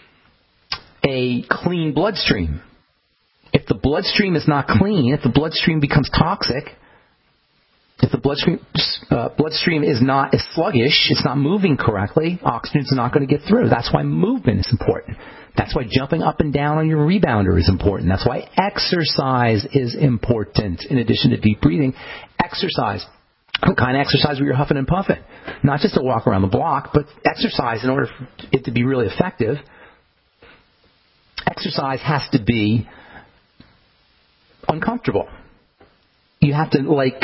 a clean bloodstream. If the bloodstream is not clean, if the bloodstream becomes toxic, if the bloodstream uh, bloodstream is not is sluggish, it's not moving correctly, oxygen's not going to get through. That's why movement is important. That's why jumping up and down on your rebounder is important. That's why exercise is important. In addition to deep breathing, exercise. The kind of exercise where you're huffing and puffing. Not just to walk around the block, but exercise in order for it to be really effective. Exercise has to be uncomfortable. You have to, like,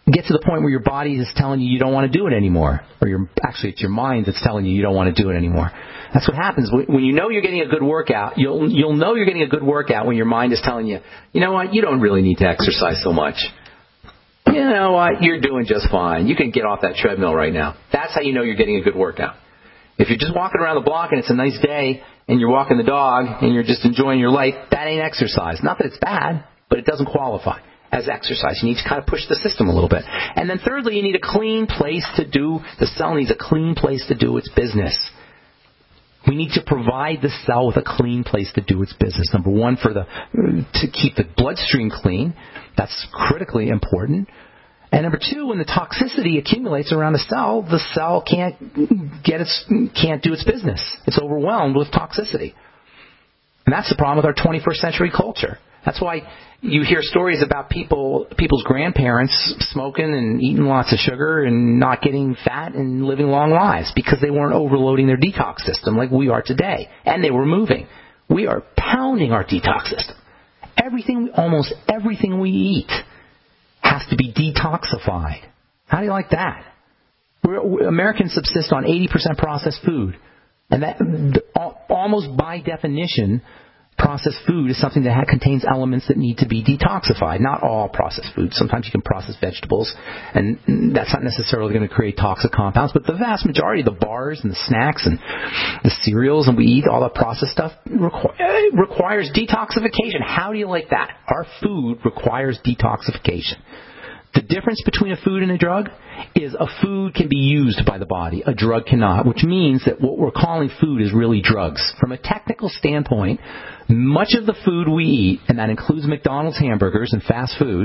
get to the point where your body is telling you you don't want to do it anymore. Or your, actually, it's your mind that's telling you you don't want to do it anymore. That's what happens. When you know you're getting a good workout, you'll you'll know you're getting a good workout when your mind is telling you, you know what, you don't really need to exercise so much. You know what, you're doing just fine. You can get off that treadmill right now. That's how you know you're getting a good workout. If you're just walking around the block and it's a nice day and you're walking the dog and you're just enjoying your life, that ain't exercise. Not that it's bad, but it doesn't qualify as exercise. You need to kind of push the system a little bit. And then thirdly, you need a clean place to do, the cell needs a clean place to do its business. We need to provide the cell with a clean place to do its business. Number one, for the to keep the bloodstream clean. That's critically important. And number two, when the toxicity accumulates around the cell, the cell can't get its can't do its business. It's overwhelmed with toxicity. And that's the problem with our twenty-first century culture. That's why you hear stories about people, people's grandparents smoking and eating lots of sugar and not getting fat and living long lives because they weren't overloading their detox system like we are today. And they were moving. We are pounding our detox system. Everything, almost everything we eat has to be detoxified. How do you like that? We're, Americans subsist on eighty percent processed food. And that, almost by definition, processed food is something that contains elements that need to be detoxified. Not all processed food. Sometimes you can process vegetables, and that's not necessarily going to create toxic compounds. But the vast majority of the bars and the snacks and the cereals and we eat, all that processed stuff, requ- requires detoxification. How do you like that? Our food requires detoxification. The difference between a food and a drug is a food can be used by the body. A drug cannot, which means that what we're calling food is really drugs. From a technical standpoint, much of the food we eat, and that includes McDonald's hamburgers and fast food,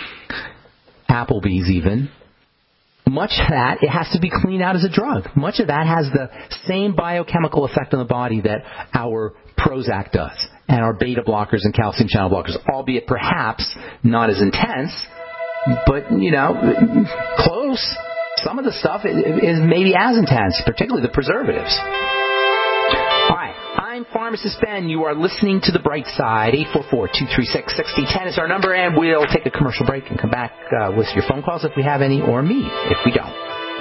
Applebee's even, much of that, it has to be cleaned out as a drug. Much of that has the same biochemical effect on the body that our Prozac does, and our beta blockers and calcium channel blockers, albeit perhaps not as intense. But, you know, close. Some of the stuff is maybe as intense, particularly the preservatives. All right. I'm Pharmacist Ben. You are listening to The Bright Side. eight four four, two three six, six zero one zero is our number, and we'll take a commercial break and come back uh, with your phone calls if we have any, or me if we don't.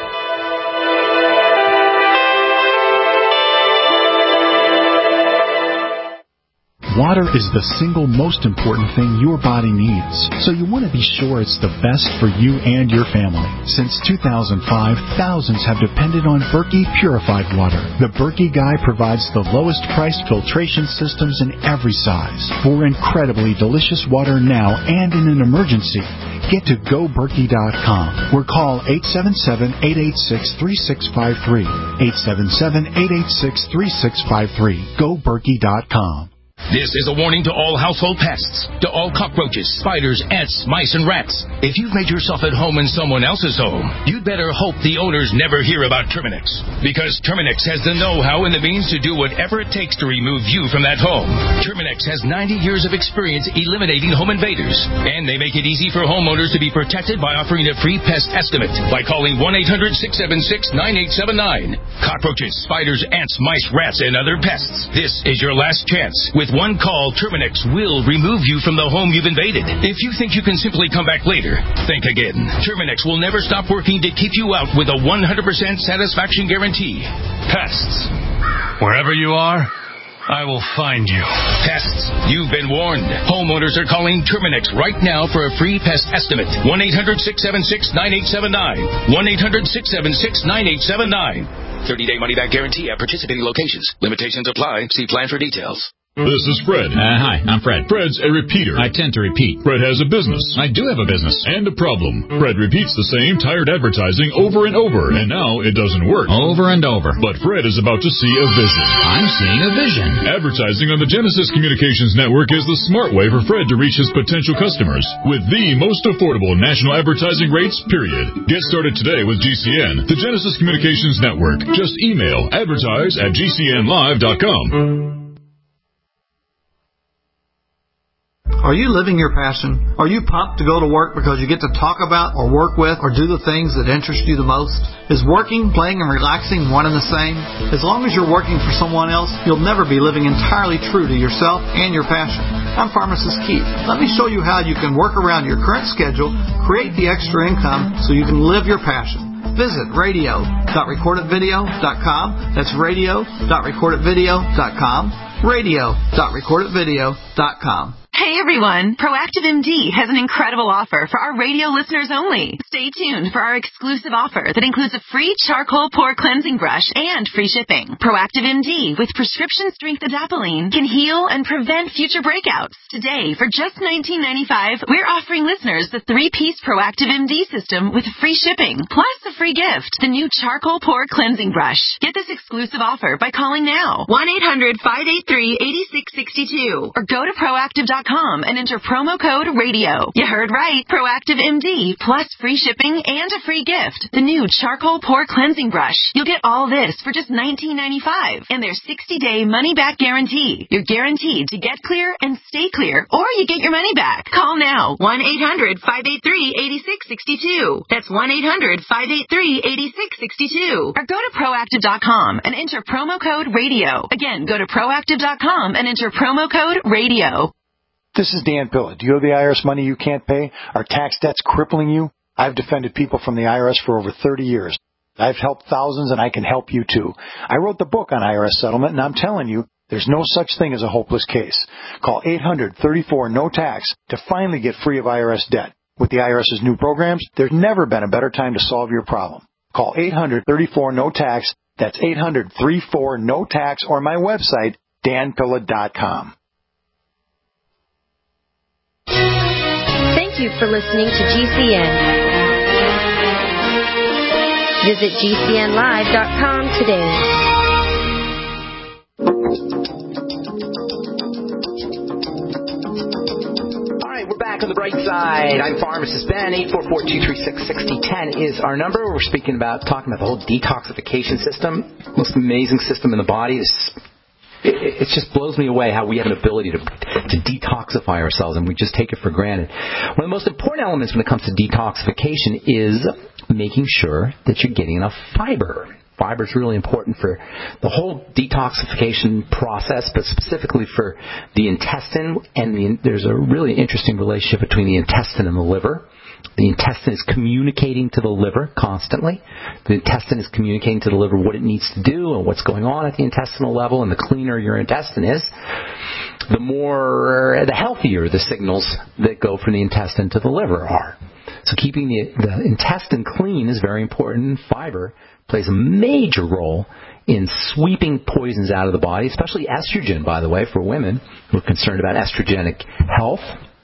Water is the single most important thing your body needs, so you want to be sure it's the best for you and your family. Since two thousand five, thousands have depended on Berkey purified water. The Berkey Guy provides the lowest priced filtration systems in every size for incredibly delicious water now and in an emergency. Get to go berkey dot com or call eight seven seven, eight eight six, three six five three. eight seven seven, eight eight six, three six five three. go berkey dot com. This is a warning to all household pests, to all cockroaches, spiders, ants, mice, and rats. If you've made yourself at home in someone else's home, you'd better hope the owners never hear about Terminix. Because Terminix has the know-how and the means to do whatever it takes to remove you from that home. Terminix has ninety years of experience eliminating home invaders. And they make it easy for homeowners to be protected by offering a free pest estimate by calling one eight hundred, six seven six, nine eight seven nine. Cockroaches, spiders, ants, mice, rats, and other pests. This is your last chance. With one call, Terminix will remove you from the home you've invaded. If you think you can simply come back later, think again. Terminix will never stop working to keep you out with a one hundred percent satisfaction guarantee. Pests. Wherever you are, I will find you. Pests. You've been warned. Homeowners are calling Terminix right now for a free pest estimate. one eight hundred, six seven six, nine eight seven nine. one eight hundred, six seven six, nine eight seven nine. thirty-day money-back guarantee at participating locations. Limitations apply. See plan for details. This is Fred. Uh, hi, I'm Fred. Fred's a repeater. I tend to repeat. Fred has a business. I do have a business. And a problem. Fred repeats the same tired advertising over and over, and now it doesn't work. Over and over. But Fred is about to see a vision. I'm seeing a vision. Advertising on the Genesis Communications Network is the smart way for Fred to reach his potential customers with the most affordable national advertising rates, period. Get started today with G C N, the Genesis Communications Network. Just email advertise at g c n live dot com. Are you living your passion? Are you pumped to go to work because you get to talk about or work with or do the things that interest you the most? Is working, playing, and relaxing one and the same? As long as you're working for someone else, you'll never be living entirely true to yourself and your passion. I'm Pharmacist Keith. Let me show you how you can work around your current schedule, create the extra income so you can live your passion. Visit radio dot record it video dot com. That's radio dot record it video dot com. radio dot record it video dot com. Hey everyone, Proactive M D has an incredible offer for our radio listeners only. Stay tuned for our exclusive offer that includes a free charcoal pore cleansing brush and free shipping. Proactive M D with prescription strength adapalene can heal and prevent future breakouts. Today, for just nineteen ninety-five dollars, we're offering listeners the three-piece Proactive M D system with free shipping, plus a free gift, the new charcoal pore cleansing brush. Get this exclusive offer by calling now, one eight hundred five eight three eight six six two, or go to proactive dot com and enter promo code radio. You heard right. Proactive M D plus free shipping and a free gift. The new charcoal pore cleansing brush. You'll get all this for just nineteen ninety-five dollars and their sixty-day money-back guarantee. You're guaranteed to get clear and stay clear, or you get your money back. Call now. one eight hundred five eight three eight six six two. That's one eight hundred five eight three eight six six two. Or go to proactive dot com and enter promo code radio. Again, go to proactive dot com and enter promo code radio. This is Dan Pilla. Do you owe the I R S money you can't pay? Are tax debts crippling you? I've defended people from the I R S for over thirty years. I've helped thousands, and I can help you too. I wrote the book on I R S settlement, and I'm telling you, there's no such thing as a hopeless case. Call eight hundred thirty-four no tax to finally get free of I R S debt. With the IRS's new programs, there's never been a better time to solve your problem. Call eight hundred thirty-four no tax. That's eight hundred thirty-four no tax, or my website, dan pilla dot com. Thank you for listening to G C N. Visit G C N live dot com today. All right, we're back on the bright side. I'm Pharmacist Ben. eight four four, two three six, six zero one zero is our number. We're speaking about, talking about the whole detoxification system. Most amazing system in the body. It's It, it just blows me away how we have an ability to, to detoxify ourselves, and we just take it for granted. One of the most important elements when it comes to detoxification is making sure that you're getting enough fiber. Fiber is really important for the whole detoxification process, but specifically for the intestine. And the, there's a really interesting relationship between the intestine and the liver. The intestine is communicating to the liver constantly. The intestine is communicating to the liver what it needs to do and what's going on at the intestinal level. And the cleaner your intestine is, the more, the healthier the signals that go from the intestine to the liver are. So keeping the, the intestine clean is very important. Fiber plays a major role in sweeping poisons out of the body, especially estrogen, by the way, for women who are concerned about estrogenic health.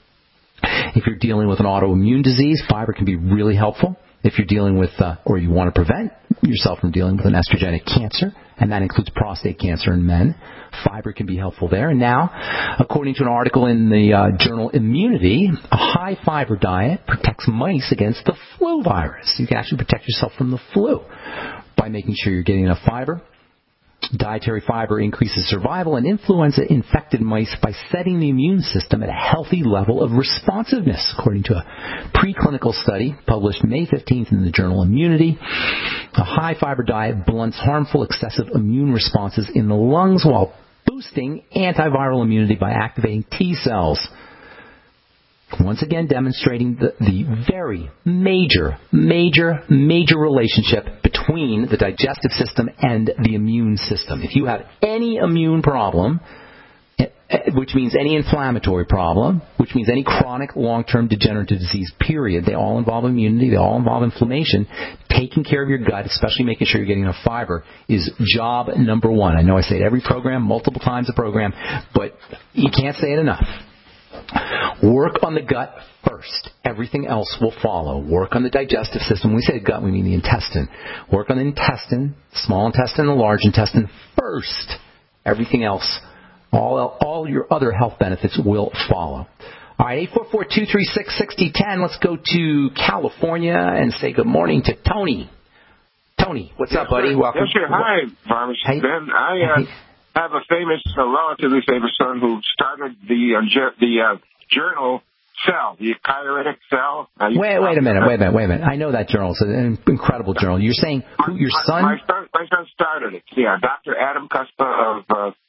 If you're dealing with an autoimmune disease, fiber can be really helpful. If you're dealing with, uh, or you want to prevent yourself from dealing with an estrogenic cancer, and that includes prostate cancer in men, fiber can be helpful there. And now, according to an article in the uh, journal Immunity, a high fiber diet protects mice against the flu virus. You can actually protect yourself from the flu by making sure you're getting enough fiber. Dietary fiber increases survival in influenza-infected mice by setting the immune system at a healthy level of responsiveness, according to a preclinical study published May fifteenth in the journal Immunity. A high-fiber diet blunts harmful excessive immune responses in the lungs while boosting antiviral immunity by activating T cells. Once again demonstrating the, the very major, major, major relationship between the digestive system and the immune system. If you have any immune problem, which means any inflammatory problem, which means any chronic long-term degenerative disease, period, they all involve immunity, they all involve inflammation. Taking care of your gut, especially making sure you're getting enough fiber, is job number one. I know I say it every program, multiple times a program, but you can't say it enough. Work on the gut first. Everything else will follow. Work on the digestive system. When we say gut, we mean the intestine. Work on the intestine, small intestine, the large intestine first. Everything else, all all your other health benefits will follow. All right, eight four four, two three six, six zero one zero. Let's go to California and say good morning to Tony. Tony, what's yes, up, buddy? Sir. Welcome. Yes, sir. Hi, Pharmacist hey. Ben. I... Uh, I have a famous, uh, relatively famous son who started the uh, ger- the uh, journal Cell, the Chirotic Cell. Uh, wait, wait a minute, wait a minute, wait a minute. I know that journal. It's an incredible journal. You're saying who, your son? My, my son? My son started it. Yeah, Doctor Adam Cuspa of uh,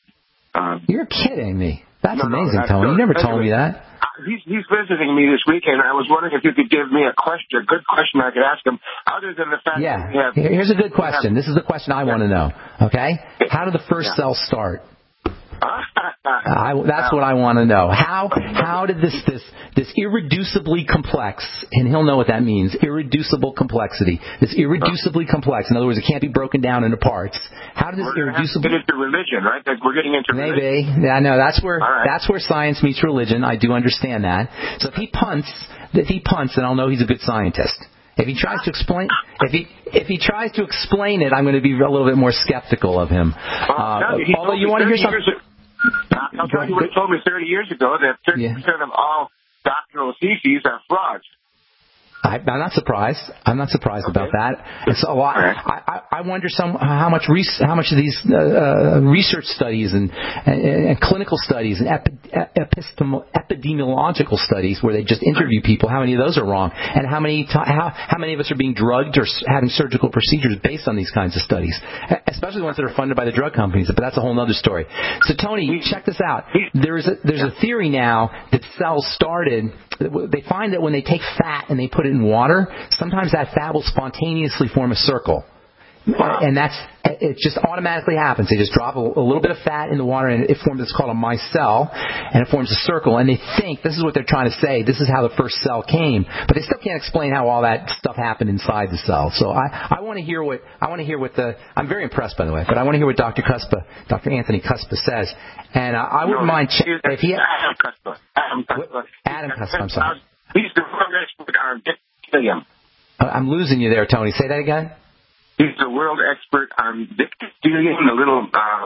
Um, You're kidding me. That's no, amazing, no, Tony. You never anyway, told me that. He's, he's visiting me this weekend. I was wondering if you could give me a question, a good question I could ask him, other than the fact yeah. that we have... Here's a good question. Have, this is the question I yeah. want to know, okay? How did the first yeah. cell start? I, that's what I want to know. How how did this this this irreducibly complex, and he'll know what that means, irreducible complexity, this irreducibly complex, in other words, it can't be broken down into parts. How did this we're irreducible... Get into religion, right? Like we're getting into Maybe. religion. Yeah, no, that's where right. that's where science meets religion. I do understand that. So if he punts, if he punts, then I'll know he's a good scientist. If he tries to explain, if he if he tries to explain it, I'm going to be a little bit more skeptical of him. Well, uh, no, although you want to hear something. I'll tell you what he told me thirty years ago, that thirty percent yeah. of all doctoral theses are frauds. I, I'm not surprised. I'm not surprised okay. about that. It's a lot. Right. I, I wonder some how much res, how much of these uh, uh, research studies and, and, and clinical studies and epi, epistemo, epidemiological studies where they just interview people, how many of those are wrong, and how many t- how how many of us are being drugged or having surgical procedures based on these kinds of studies, especially the ones that are funded by the drug companies. But that's a whole other story. So Tony, check this out. There's a, there's a theory now that cells started. They find that when they take fat and they put it in water, sometimes that fat will spontaneously form a circle. And that's, it just automatically happens. They just drop a, a little bit of fat in the water and it forms, it's called a micelle, and it forms a circle. And they think, this is what they're trying to say, this is how the first cell came. But they still can't explain how all that stuff happened inside the cell. So I, I want to hear what, I want to hear what the, I'm very impressed by the way, but I want to hear what Doctor Cuspa, Doctor Anthony Cuspa says. And uh, I wouldn't no, mind checking if he Adam Cuspa. Adam Cuspa. Adam Cuspa, I'm sorry. He's the world expert on dictylium. I'm losing you there, Tony. Say that again. He's the world expert on dictylium, the little uh,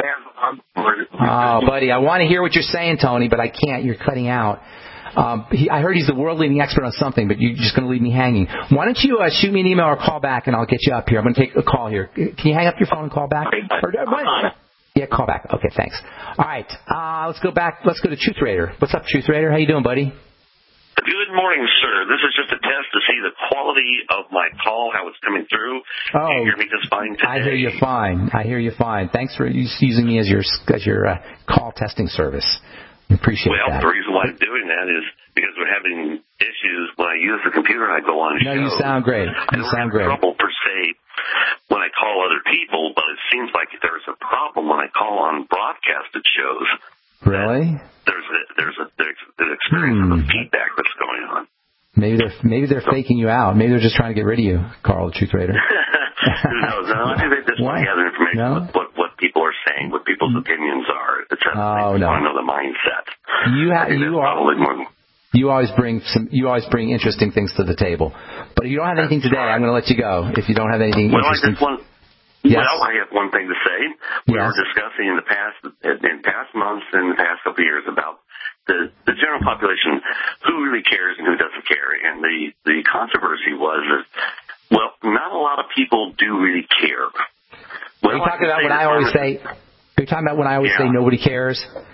Oh, buddy, I want to hear what you're saying, Tony, but I can't. You're cutting out. Um, he, I heard he's the world-leading expert on something, but you're just going to leave me hanging. Why don't you uh, shoot me an email or call back, and I'll get you up here. I'm going to take a call here. Can you hang up your phone and call back? Or, uh, yeah, call back. Okay, thanks. All right, uh, let's go back. Let's go to Truth Raider. What's up, Truth Raider? How you doing, buddy? Good morning, sir. This is just a test to see the quality of my call, how it's coming through. Oh, you hear me just fine today? I hear you fine. I hear you fine. Thanks for using me as your as your uh, call testing service. I appreciate well, that. Well, the reason why I'm doing that is because we're having issues when I use the computer and I go on no, shows. No, you sound great. You I don't sound have great. trouble per se when I call other people, but it seems like there's a problem when I call on broadcasted shows. Really? There's a, there's a there's an experience hmm. of the feedback that's going on. Maybe they're maybe they're so, faking you out. Maybe they're just trying to get rid of you, Carl, the Truth Raider. Who knows? No, I think they just want to gather information no? with what, what people are saying, what people's opinions are, et cetera. Oh, they no. want to know the mindset. You ha- you are more... you always bring some you always bring interesting things to the table. But if you don't have anything today, I'm going to let you go. If you don't have anything well, interesting. I just want, yes. Well, I have one thing to say. We yes. were discussing in the past in past months and the past couple of years about The, the general population, who really cares and who doesn't care. And the, the controversy was that, well, not a lot of people do really care. Well, are you talking about when I always say, are you talking about when I always yeah. say nobody cares?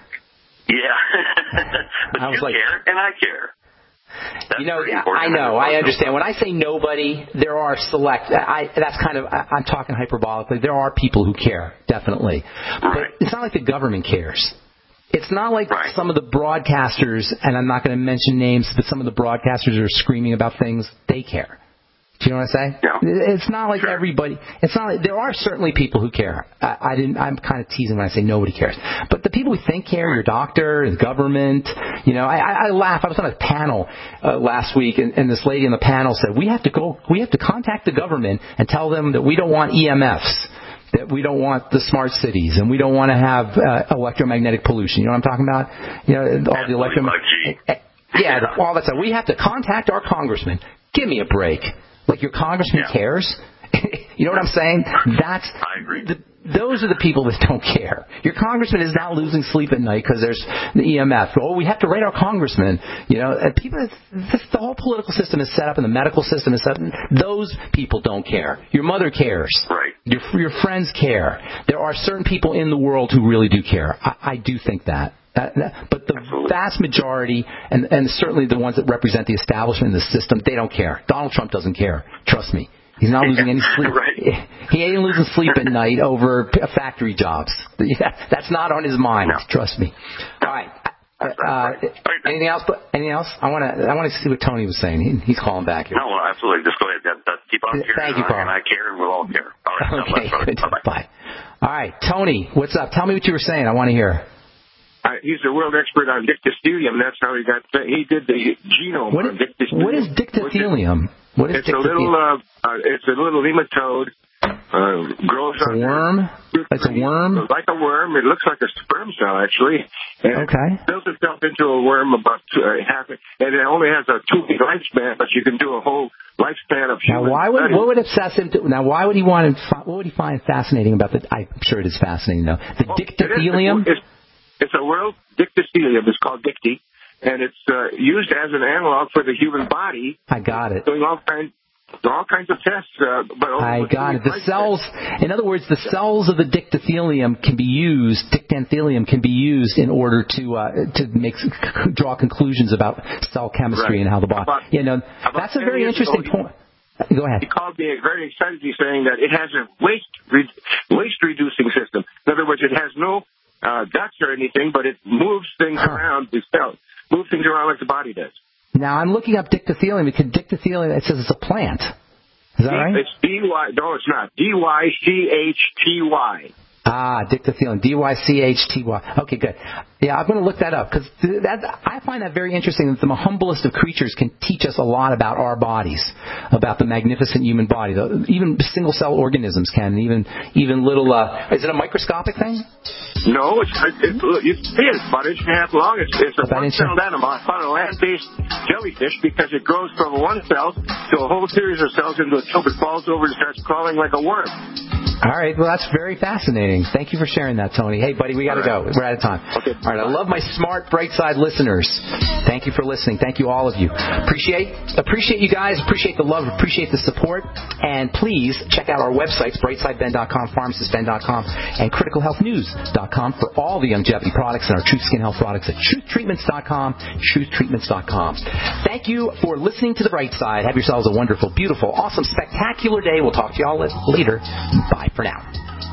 Yeah. But I was you like, care, and I care. That's you know, I know, I understand. When I say nobody, there are select, I, that's kind of, I, I'm talking hyperbolically. There are people who care, definitely. But right. it's not like the government cares. It's not like right. some of the broadcasters, and I'm not going to mention names, but some of the broadcasters are screaming about things, they care. Do you know what I'm saying? Yeah. It's not like everybody, it's not like, there are certainly people who care. I, I didn't, I'm kind of teasing when I say nobody cares. But the people who think care, your doctor, the government, you know, I, I, I laugh. I was on a panel uh, last week, and, and this lady on the panel said, we have to go, we have to contact the government and tell them that we don't want E M Fs. That we don't want the smart cities, and we don't want to have uh, electromagnetic pollution. You know what I'm talking about? You know, all the electromagnetic. Yeah, the, all that stuff. We have to contact our congressman. Give me a break. Like your congressman yeah. cares. You know what I'm saying? That's. I agree. The, those are the people that don't care. Your congressman is not losing sleep at night because there's the E M F. Oh, we have to write our congressman. You know, people. This, the whole political system is set up, and the medical system is set up. Those people don't care. Your mother cares. Right. Your your friends care. There are certain people in the world who really do care. I, I do think that. That, that. But the Absolutely. vast majority, and, and certainly the ones that represent the establishment and the system, they don't care. Donald Trump doesn't care. Trust me. He's not losing any sleep. Right. He ain't losing sleep at night over p- factory jobs. Yeah, that's not on his mind. No. Trust me. All right. Uh, uh, anything else? Anything else? I want to. I want to see what Tony was saying. He, he's calling back here. No, well, absolutely. Just go ahead. That, that, keep on caring. Thank you, Carl. And I care, and we'll all care. All right. Okay. Good. Bye-bye. Bye. All right, Tony. What's up? Tell me what you were saying. I want to hear. Uh, he's the world expert on dictyostelium. That's how he got. He did the genome. What is, what is dictyostelium? What is it's a little. Uh, uh, it's a little nematode. Uh, grows a worm. It's a worm. Like a worm. It looks like a sperm cell, actually. And okay. It builds itself into a worm about two, uh, half, and it only has a two-week lifespan, but you can do a whole lifespan of human. Now, why would studies. what would obsess him? To, now, why would he want? To, what would he find fascinating about the? I'm sure it is fascinating though. The well, dictyostelium. It is, it's, it's a world dictyostelium. It's called dicty, and it's uh, used as an analog for the human body. I got it. Doing all kinds. All kinds of tests, uh, but I got it. The cells, in other words, the cells of the dictyostelium can be used. Dictyostelium can be used in order to uh, to make draw conclusions about cell chemistry right. and how the body. About, you know, that's a very interesting ago, point. Go ahead. He called me very excitedly saying that it has a waste re- waste reducing system. In other words, it has no uh, guts or anything, but it moves things huh. around the cells, moves things around like the body does. Now, I'm looking up dictyostelium because dictyostelium, it says it's a plant. Is that D- right? It's D Y, no, it's not. D Y C H T Y. Ah, dictyostelium, D Y C H T Y. Okay, good. Yeah, I'm going to look that up because that, I find that very interesting that the humblest of creatures can teach us a lot about our bodies, about the magnificent human body. Even single-cell organisms can, even even little, uh, is it a microscopic thing? No, it's, it, it, you see it, it's about an inch and a half long. It's, it's a one-celled animal. I found a land-based jellyfish because it grows from one cell to a whole series of cells into a tube. It falls over and starts crawling like a worm. All right, well, that's very fascinating. Thank you for sharing that, Tony. Hey, buddy, we got to go. We're out of time. Okay. All right, I love my smart, bright side listeners. Thank you for listening. Thank you, all of you. Appreciate appreciate you guys. Appreciate the love. Appreciate the support. And please check out our websites, brightside ben dot com, pharmacist ben dot com, and critical health news dot com for all the longevity products and our Truth Skin Health products at truth treatments dot com, truth treatments dot com. Thank you for listening to The Bright Side. Have yourselves a wonderful, beautiful, awesome, spectacular day. We'll talk to you all later. Bye for now.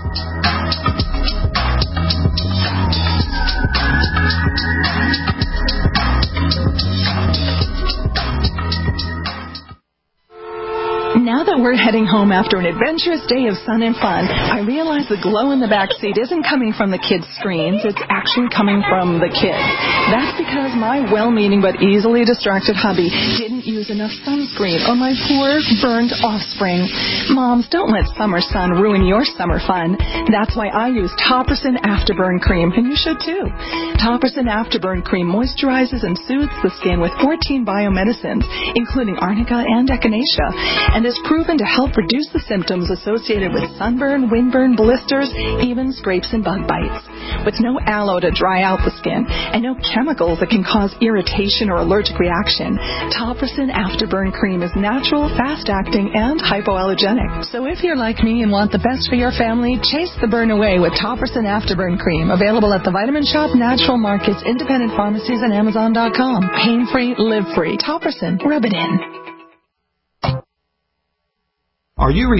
Now that we're heading home after an adventurous day of sun and fun, I realize the glow in the back seat isn't coming from the kids' screens. It's actually coming from the kids. That's because my well-meaning but easily distracted hubby didn't use enough sunscreen on my poor, burned offspring. Moms, don't let summer sun ruin your summer fun. That's why I use Topricin Afterburn Cream, and you should too. Topricin Afterburn Cream moisturizes and soothes the skin with fourteen biomedicines, including arnica and echinacea, and is proven to help reduce the symptoms associated with sunburn, windburn, blisters, even scrapes and bug bites. With no aloe to dry out the skin and no chemicals that can cause irritation or allergic reaction, Topricin Afterburn Cream is natural, fast-acting, and hypoallergenic. So if you're like me and want the best for your family, chase the burn away with Topricin Afterburn Cream, available at the Vitamin Shop, Natural Markets, independent pharmacies, and Amazon dot com. Pain-free, live-free. Topricin. Rub it in. Are you